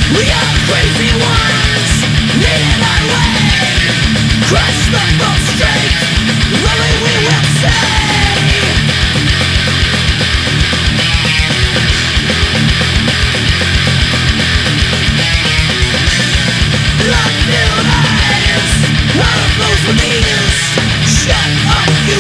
We are crazy ones, leading our way. Crush the false straight, lonely we will say. Blood-filled eyes, all of those with ears. Shut up, you